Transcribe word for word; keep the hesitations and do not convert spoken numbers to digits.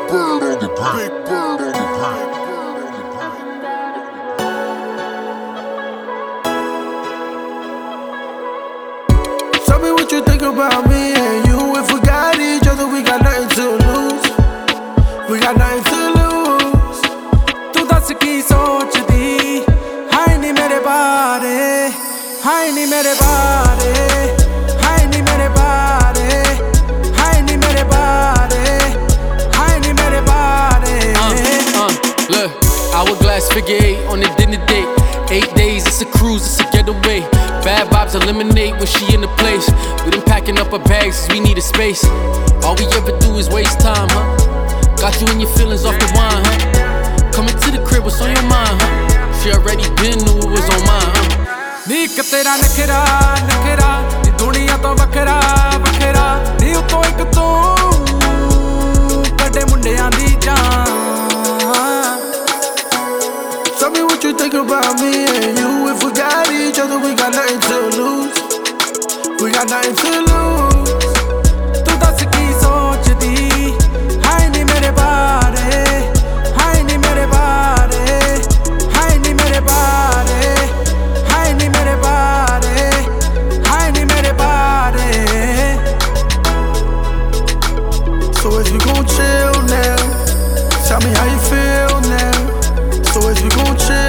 bird on the pack. Big bird on the pack. Tell me what you think about me and you. If we got each other, we got nothing to lose. We got nothing to lose. तू दस की सोचदी हाय नी मेरे बारे, हाय नी मेरे बारे, हाय नी मेरे बारे, हाय नी मेरे बारे, हाय नी मेरे बारे. Uh, uh, look, hourglass figure eight on the dinner date. Eight days, it's a cruise, it's a getaway. Bad vibes eliminate when she in the place. We done packing up our bags cause we need a space. All we ever do is waste time, huh? Got you in your feelings off the wine, huh? Coming to the crib, what's on your mind, huh? She already been knew it was on mine, huh? नी एक तेरा नखरा नखरा नी दुनिया तो वखरा वखरा नी उतो एक तू कड़े मुंडियां दी जान. Tell me what you think about me and you. If we got each other, we got nothing to lose. We got nothing to lose. तू दस की सोचदी हाय नी मेरे बारे, हाय नी मेरे बारे, हाय नी मेरे बारे, हाय नी मेरे बारे, हाय नी मेरे बारे. So if you gon' chill now, tell me how you feel now. So if you gon' chill